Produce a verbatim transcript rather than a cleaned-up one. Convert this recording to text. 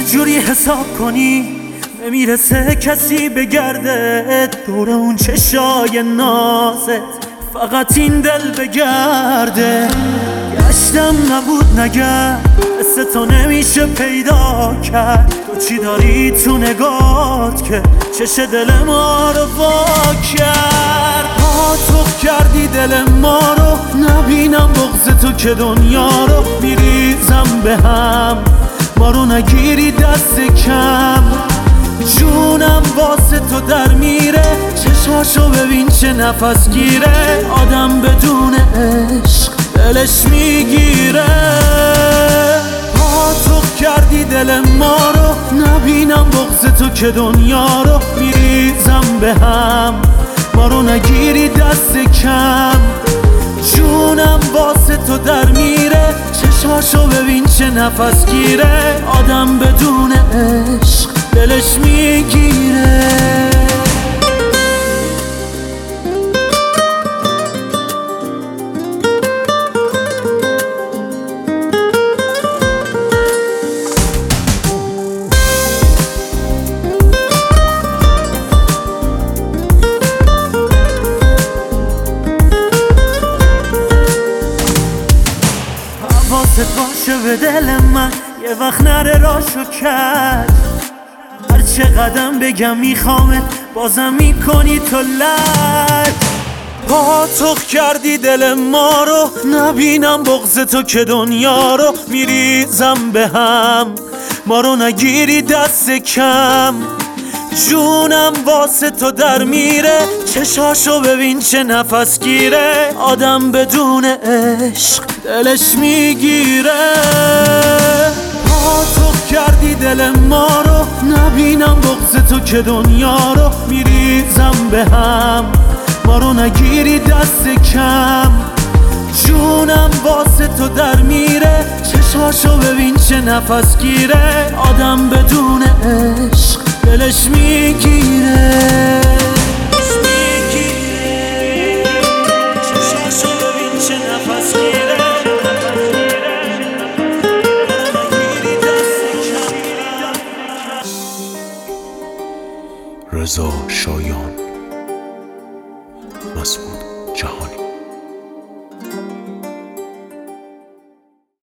جوری حساب کنی نمیرسه کسی بگرده دور اون چشای نازت، فقط این دل بگرده. گشتم نبود نگرد، مثل تو نمیشه پیدا کرد. تو چی داری تو نگات که چش دل ما رو وا کرد؟ عاطف کردی دل ما رو، نبینم بغض تو که دنیا رو میریزم به هم. ما رو نگیری دست کم، جونم واسه تو در میره. چشاشو ببین چه نفس گیره، آدم بدون عشق دلش میگیره. عاطف کردی دل ما رو، نبینم بغض تو که دنیا رو میریزم به هم. ما رو نگیری دست کم، جونم واسه تو در میره. چشاشو ببین چه نفس گیره، آدم بدون عشق دلش میگیره. حواست باشه به دل من، یه وقت نره راشو کرد. هر چه قدم بگم میخوامت، بازم میکنی تو لج. عاطف کردی دل ما رو، نبینم بغض تو که دنیا رو میریزم به هم. ما رو نگیری دست کم، جونم واسه تو در میره. چشاشو ببین چه نفس گیره، آدم بدون عشق دلش میگیره. عاطف کردی دل ما رو، نبینم بغض تو که دنیا رو میریزم به هم. ما رو نگیری دست کم، جونم واسه تو در میره. چشاشو ببین چه نفس گیره، آدم بدون عشق دلش میگیره. چشاشو ببین چه نفس گیره، رضا شایان، مسعود جهانی.